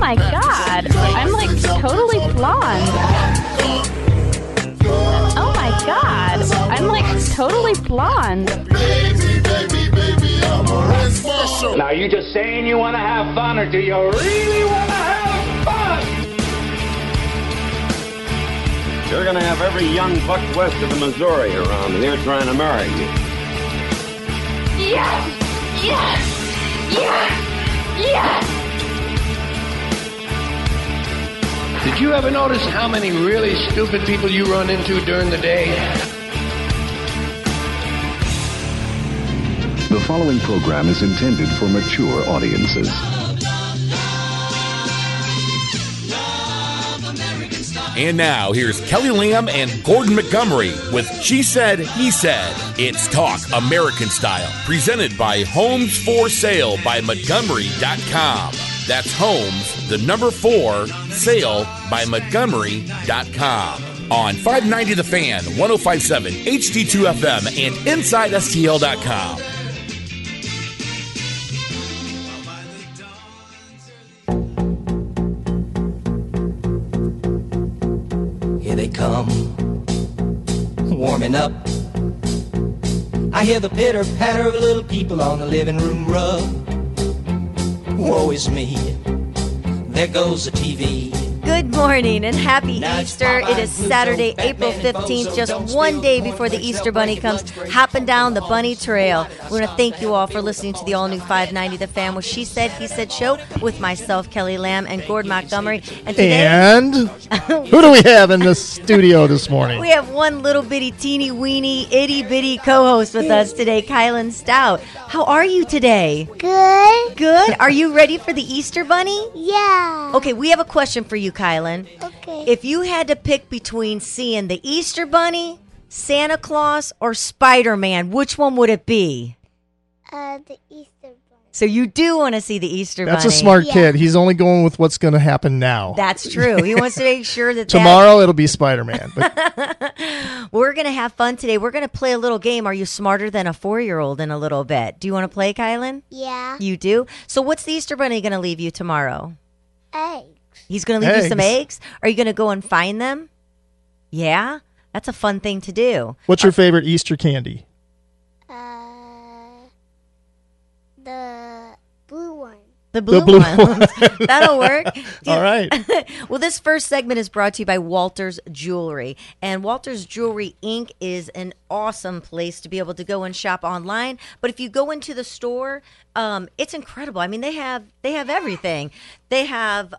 my God, I'm like totally blonde. Oh my God, I'm like totally blonde. Now, you just saying you want to have fun, or do you really want to have fun? You're going to have every young buck west of the Missouri around here trying to marry you. Yes! Yes! Yes! Yes! Did you ever notice how many really stupid people you run into during the day? The following program is intended for mature audiences. And now, here's Kelly Lamb and Gordon Montgomery with She Said, He Said. It's Talk American Style, presented by Homes for Sale by Montgomery.com. That's Homes, the number 4, Sale by Montgomery.com. On 590 The Fan, 105.7 HD2 FM, and InsideSTL.com. They come, warming up. I hear the pitter-patter of little people on the living room rug. Woe is me, there goes the TV. Good morning and happy Easter. It is Saturday, April 15th, just one day before the Easter Bunny comes hopping down the bunny trail. We're going to thank you all for listening to the all-new 590 The Fan with She Said, He Said show with myself, Kelly Lamb, and Gord Montgomery. And today, who do we have in the studio this morning? We have one little bitty, teeny, weeny, itty-bitty co-host with us today, Kylan Stout. How are you today? Good. Good? Are you ready for the Easter Bunny? Yeah. Okay, we have a question for you, Kylan. Okay. If you had to pick between seeing the Easter Bunny, Santa Claus, or Spider-Man, which one would it be? The Easter Bunny. So you do want to see the Easter Bunny. That's a smart kid. He's only going with what's going to happen now. That's true. He wants to make sure that tomorrow it'll be Spider-Man. But we're going to have fun today. We're going to play a little game. Are you smarter than a 4-year-old in a little bit? Do you want to play, Kylan? Yeah. You do? So what's the Easter Bunny going to leave you tomorrow? Eggs. He's going to leave you some eggs? Are you going to go and find them? Yeah? That's a fun thing to do. What's your favorite Easter candy? The blue one. The blue one. That'll work. All right. Well, this first segment is brought to you by Walters Jewelry. And Walters Jewelry, Inc. is an awesome place to be able to go and shop online. But if you go into the store, it's incredible. I mean, they have everything. They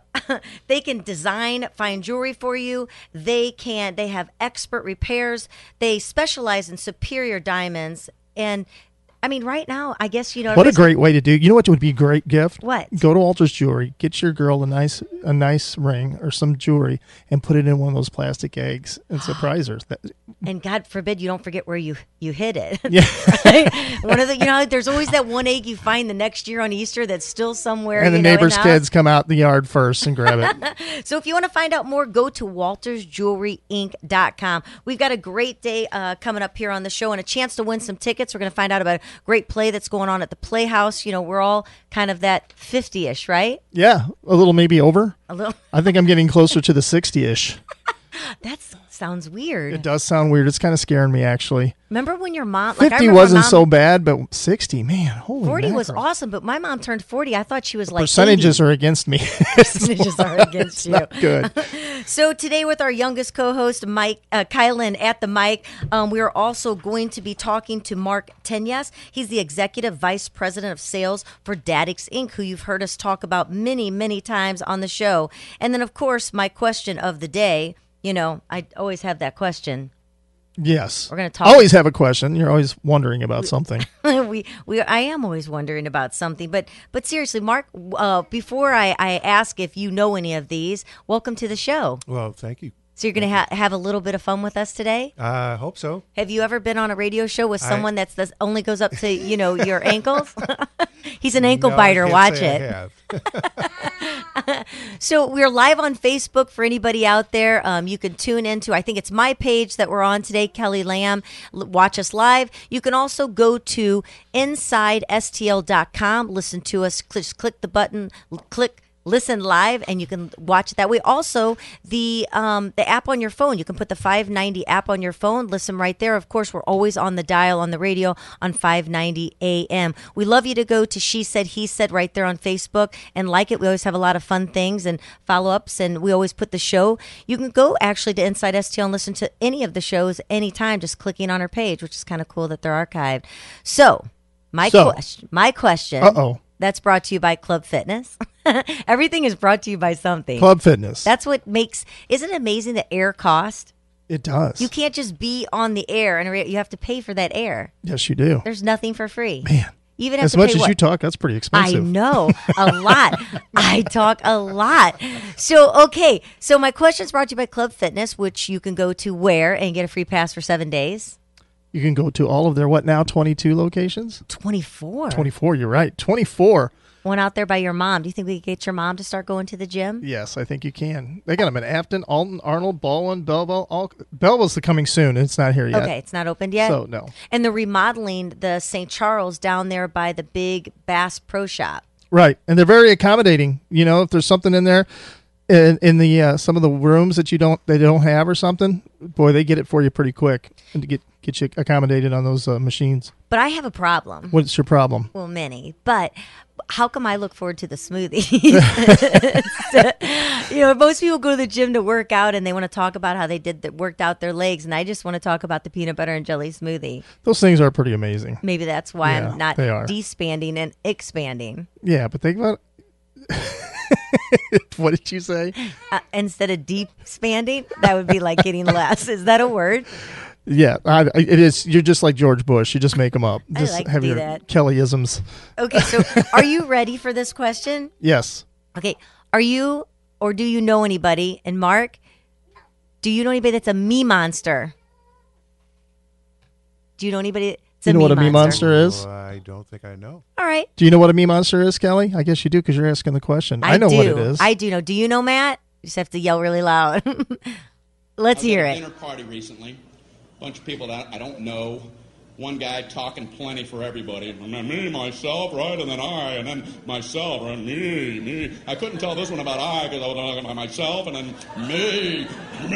can design fine jewelry for you. They have expert repairs. They specialize in superior diamonds. And I mean, right now, I guess, what a great way to do. You know what would be a great gift? What? Go to Walters Jewelry, get your girl a nice ring or some jewelry, and put it in one of those plastic eggs and surprise her. And God forbid you don't forget where you hid it. Yeah. Right? One of the, there's always that one egg you find the next year on Easter that's still somewhere. And the neighbor's kids come out in the yard first and grab it. So if you want to find out more, go to waltersjewelryinc.com. We've got a great day coming up here on the show and a chance to win some tickets. We're going to find out about a great play that's going on at the Playhouse. We're all kind of that 50-ish, right? Yeah, a little maybe over. A little. I think I'm getting closer to the 60-ish. That sounds weird. It does sound weird. It's kind of scaring me, actually. Remember when your mom... 50 wasn't so bad, but 60, man, holy 40 mackerel. was awesome, but my mom turned 40. I thought she was like Percentages 80. are against me. Percentages are against you. Not good. So today with our youngest co-host, Kylan at the mic, we are also going to be talking to Mark Tenyas. He's the Executive Vice President of Sales for Dadix Inc., who you've heard us talk about many, many times on the show. And then, of course, my question of the day... I always have that question. Yes. We're going to talk. Always have a question. You're always wondering about something. I am always wondering about something. But seriously, Mark, before I ask if you know any of these, welcome to the show. Well, thank you. So you're going to have a little bit of fun with us today? I hope so. Have you ever been on a radio show with someone that only goes up to, your ankles? He's an ankle biter. Watch it. I have. So we're live on Facebook for anybody out there. You can tune into, I think it's my page that we're on today, Kelly Lamb. Watch us live. You can also go to InsideSTL.com. Listen to us. Just click the button. Click listen live, and you can watch it that way. Also, the app on your phone, you can put the 590 app on your phone, listen right there. Of course, we're always on the dial on the radio on 590 AM. We love you to go to She Said, He Said right there on Facebook and like it. We always have a lot of fun things and follow-ups, and we always put the show. You can go actually to Inside STL and listen to any of the shows anytime, just clicking on our page, which is kind of cool that they're archived. So, my question. Uh-oh. That's brought to you by Club Fitness. Everything is brought to you by something. Club Fitness. That's what makes, isn't it amazing that air cost? It does. You can't just be on the air, and you have to pay for that air. Yes, you do. There's nothing for free. Man. You even have as to much pay as you talk, that's pretty expensive. I know. A lot. I talk a lot. So, okay. So my question is brought to you by Club Fitness, which you can go to where and get a free pass for 7 days? You can go to all of their, 22 locations? 24. 24, you're right. 24. One out there by your mom. Do you think we could get your mom to start going to the gym? Yes, I think you can. They got them in Afton, Alton, Arnold, Baldwin, Belleville. Belleville's coming soon. It's not here yet. Okay, it's not opened yet? So, no. And they're remodeling the St. Charles down there by the big Bass Pro Shop. Right, and they're very accommodating. You know, if there's something in there, in the some of the rooms that they don't have or something, boy, they get it for you pretty quick and to get you accommodated on those machines. But I have a problem. What's your problem? Well, many. But how come I look forward to the smoothie? Most people go to the gym to work out and they want to talk about how they worked out their legs, and I just want to talk about the peanut butter and jelly smoothie. Those things are pretty amazing. Maybe that's why I'm not despanding and expanding. Yeah, but think about what did you say? Instead of deep expanding, that would be like getting less. Is that a word? Yeah, it is. You're just like George Bush. You just make them up. Just I like have to do your that. Kellyisms. Okay, so are you ready for this question? Yes. Okay, are you, or do you know anybody? And Mark, do you know anybody that's a me monster? Do you know anybody that's a me monster? You know what a me monster is? I don't think I know. All right. Do you know what a me monster is, Kelly? I guess you do because you're asking the question. I know what it is. I do know. Do you know, Matt? You just have to yell really loud. Let's hear it. I was at a dinner party recently. Bunch of people that I don't know. One guy talking plenty for everybody. And then me, myself, right? And then I, and then myself, and me. I couldn't tell this one about I because I was talking about myself, and then me.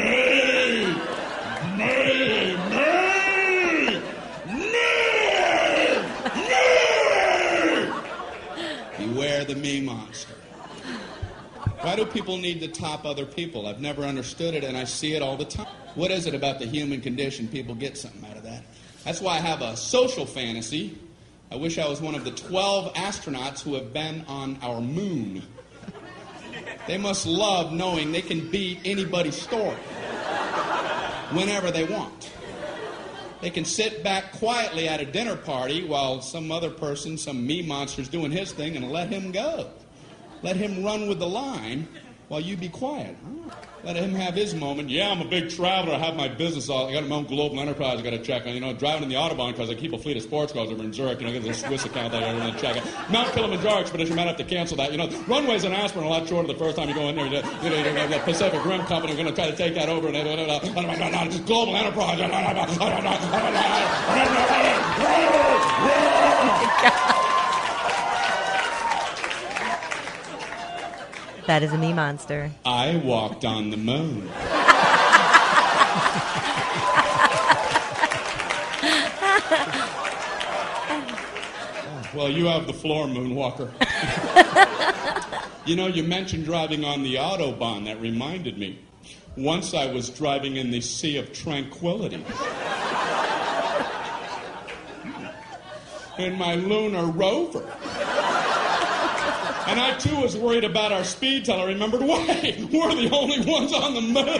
Beware the me monster. Why do people need to top other people? I've never understood it, and I see it all the time. What is it about the human condition? People get something out of that. That's why I have a social fantasy. I wish I was one of the 12 astronauts who have been on our moon. They must love knowing they can beat anybody's story whenever they want. They can sit back quietly at a dinner party while some other person, some me monster's doing his thing, and let him go. Let him run with the line while you be quiet. Let him have his moment. Yeah, I'm a big traveler. I have my business. I got my own global enterprise I got to check on. Driving in the Autobahn because I keep a fleet of sports cars over in Zurich. I got a Swiss account that I got to check out. Mount Kilimanjaro expedition, might have to cancel that. Runways in Aspen are a lot shorter the first time you go in there. The Pacific Rim Company are going to try to take that over. Global enterprise. That is a me monster. I walked on the moon. Well, you have the floor, Moonwalker. You mentioned driving on the Autobahn. That reminded me. Once I was driving in the Sea of Tranquility. In my lunar rover. And I, too, was worried about our speed till I remembered, wait, we're the only ones on the moon.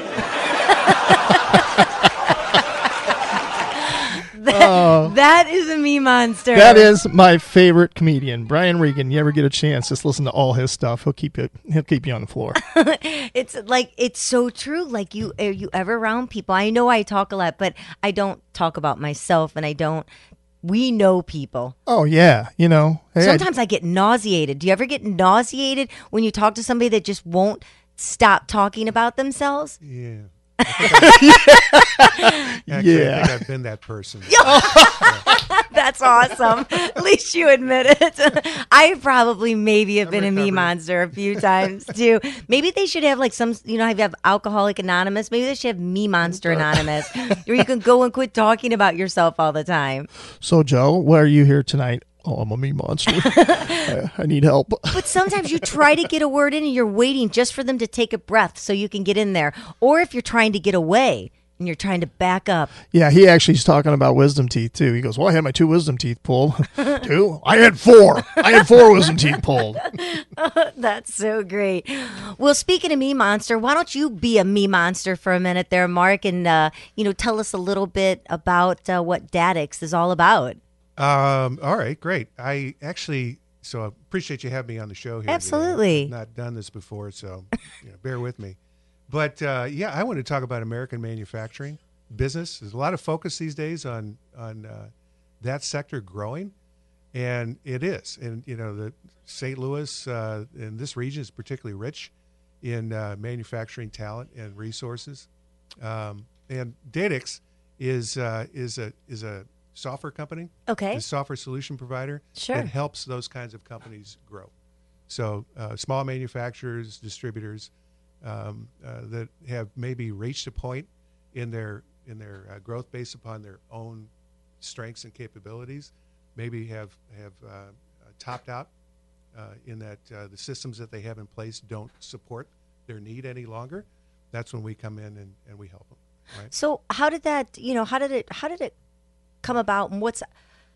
That is a me monster. That is my favorite comedian, Brian Regan. You ever get a chance, just listen to all his stuff. He'll keep you on the floor. It's so true. Like, are you ever around people? I know I talk a lot, but I don't talk about myself, and we know people. Oh, yeah. Hey, sometimes I get nauseated. Do you ever get nauseated when you talk to somebody that just won't stop talking about themselves? Yeah. Yeah. Actually, I think I've been that person. That's awesome. At least you admit it. I probably maybe have been a me monster a few times too. Maybe they should have like some, you have Alcoholic Anonymous. Maybe they should have Me Monster Anonymous, where you can go and quit talking about yourself all the time. So, Joe, why are you here tonight? Oh, I'm a me monster. I need help. But sometimes you try to get a word in and you're waiting just for them to take a breath so you can get in there. Or if you're trying to get away and you're trying to back up. Yeah, he actually is talking about wisdom teeth, too. He goes, well, I had my 2 wisdom teeth pulled. 2? I had 4. I had 4 wisdom teeth pulled. That's so great. Well, speaking of me monster, why don't you be a me monster for a minute there, Mark, and tell us a little bit about what Daddix is all about. All right, great. I appreciate you having me on the show here. Absolutely. I've not done this before, so bear with me. But I want to talk about American manufacturing business. There's a lot of focus these days on that sector growing, and it is. And the St. Louis and this region is particularly rich in manufacturing talent and resources. And Daddix is a software company, okay, a software solution provider that helps those kinds of companies grow. So small manufacturers, distributors that have maybe reached a point in their growth based upon their own strengths and capabilities, maybe have topped out in that the systems that they have in place don't support their need any longer. That's when we come in and we help them. Right? So how did that? How did it come about, and what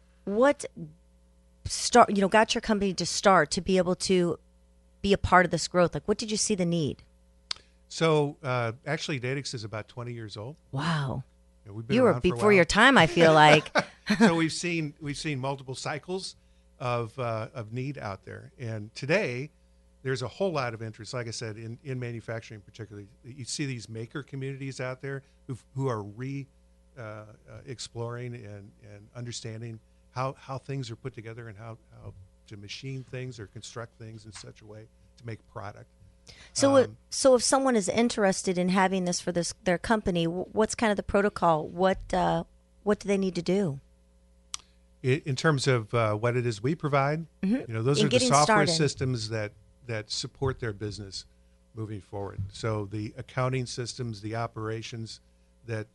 got your company to start to be able to be a part of this growth? Like, what did you see the need? So actually, Daddix is about 20 years old. Wow, we've been you were around for before your time, I feel like. So we've seen multiple cycles of need out there, and today there's a whole lot of interest. Like I said, in manufacturing, particularly, you see these maker communities out there who are exploring and understanding how things are put together and how to machine things or construct things in such a way to make product. So if someone is interested in having this for their company, what's kind of the protocol? What do they need to do? In terms of what it is we provide, those are the software systems that support their business moving forward. So the accounting systems, the operations that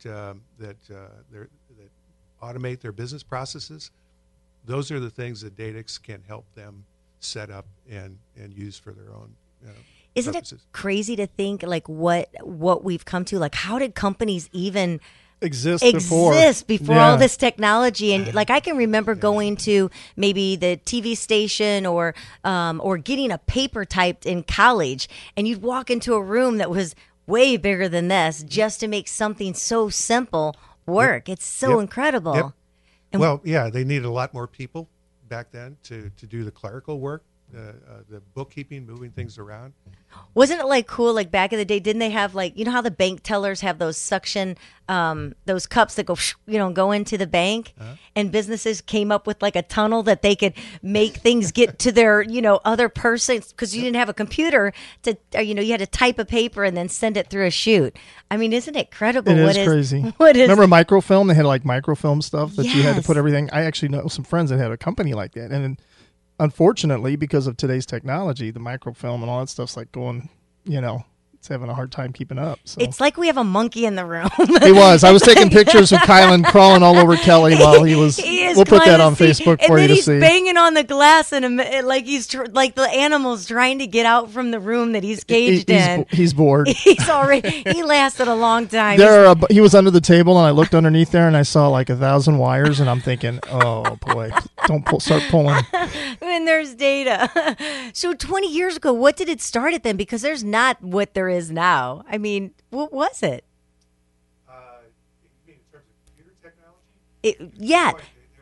automate their business processes, those are the things that Daddix can help them set up and use for their own Isn't purposes. It crazy to think like what we've come to? Like, how did companies even exist before all this technology? And like, I can remember going to maybe the TV station or getting a paper typed in college, and you'd walk into a room that was way bigger than this just to make something so simple work. It's so incredible. Yep. And they needed a lot more people back then to do the clerical work, the bookkeeping, moving things around. Wasn't it like cool? Like back in the day, didn't they have like, how the bank tellers have those suction, those cups that go, go into the bank, and businesses came up with like a tunnel that they could make things get to their, other person, because you didn't have a computer to, you had to type a paper and then send it through a chute. I mean, isn't it incredible? It is crazy. Remember microfilm? They had like microfilm stuff that you had to put everything. I actually know some friends that had a company like that, and unfortunately, because of today's technology, the microfilm and all that stuff's like going, it's having a hard time keeping up. So. It's like we have a monkey in the room. He was. I was taking pictures of Kylan crawling all over Kelly while he was. We'll put that on Facebook for you to see. And then he's banging on the glass, and like he's like the animal's trying to get out from the room that he's caged in. He's bored. He lasted a long time. He was under the table, and I looked underneath there, and I saw like 1,000 wires, and I'm thinking, oh boy, start pulling. And there's data. So 20 years ago, what did it start at then? Because there's not what there is now. I mean, what was it? You mean in terms of computer technology? Yeah.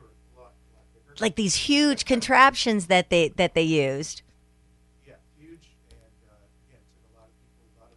Like these huge contraptions that they used. Yeah, huge, and it took a lot of people, a lot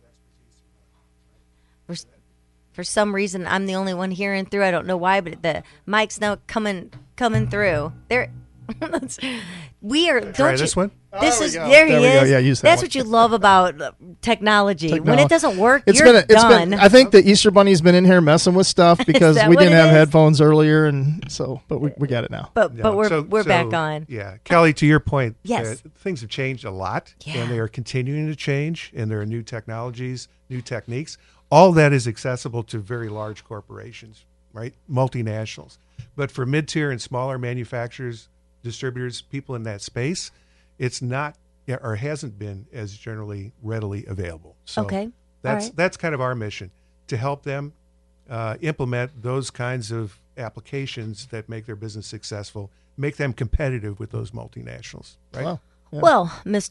of expertise. For some reason, I'm the only one hearing through. I don't know why, but the mic's now coming through. We are. Try Don't this you, one. This There is we go. there he There we go. is. Yeah, use that That's one. what you love about technology. When it doesn't work, It's you're been. done. I think the Easter Bunny's been in here messing with stuff because that we what didn't it have is? headphones earlier, and so but we got it now. but No, we're back on. Yeah, Kelly, to your point, Yes. things have changed a lot, Yeah. and they are continuing to change, and there are new technologies, new techniques. All that is accessible to very large corporations, right? Multinationals. But for mid-tier and smaller manufacturers, distributors, people in that space, it's not or hasn't been as generally readily available. So Okay. that's All right. that's kind of our mission, to help them implement those kinds of applications that make their business successful, make them competitive with those multinationals, right? Wow. Yeah. Well,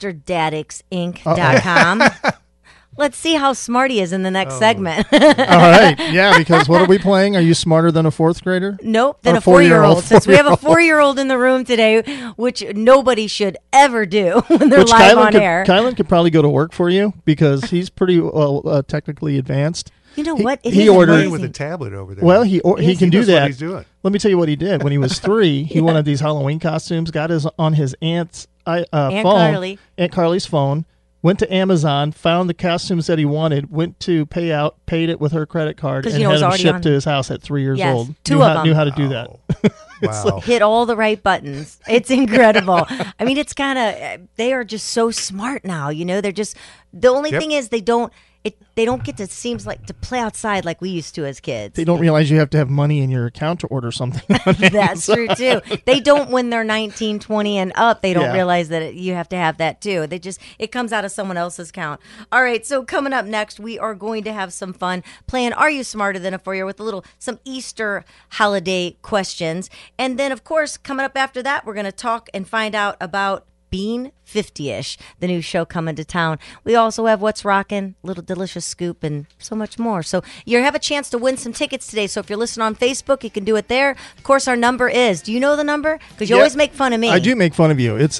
MrDadixInc.com. Let's see how smart he is in the next segment. All right. Yeah, because what are we playing? Are you smarter than a fourth grader? Nope, than Or a 4-year-old. Since we have a 4-year-old. 4-year-old in the room today, which nobody should ever do when they're Which live Kylan on could, air. Kylan could probably go to work for you because he's pretty well technically advanced. You know what? It he is ordered- Playing amazing. with a tablet over there. Well, he can do knows what that. he's doing. Let me tell you what he did when he was 3. He wanted these Halloween costumes. Got on his aunt's phone, Carly. Aunt Carly's phone. Went to Amazon, found the costumes that he wanted. Went to pay out, paid it with her credit card, 'Cause, and you know, it had was them already shipped on- to his house at 3 years Yes, old. two knew of how, them. Knew how to do that. Wow. Hit all the right buttons. It's incredible. I mean, it's kind of, they are just so smart now. You know, they're just, the only Yep. thing is they don't get to, seems like, to play outside like we used to as kids. They don't realize you have to have money in your account to order something. That's true too. They don't, when they're 19, 20 and up, they don't Yeah. realize that you have to have that too. It comes out of someone else's account. All right, so coming up next, we are going to have some fun playing Are You Smarter Than a 4-Year with some Easter holiday questions. And then, of course, coming up after that, we're going to talk and find out about Bean 50-ish, the new show coming to town. We also have What's Rockin', Little Delicious Scoop, and so much more. So you have a chance to win some tickets today. So if you're listening on Facebook, you can do it there. Of course, our number is, do you know the number? Because you Yeah. always make fun of me. I do make fun of you. It's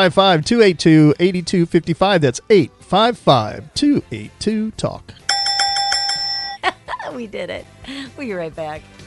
855-282-8255. That's 855-282-TALK. We did it. We'll be right back.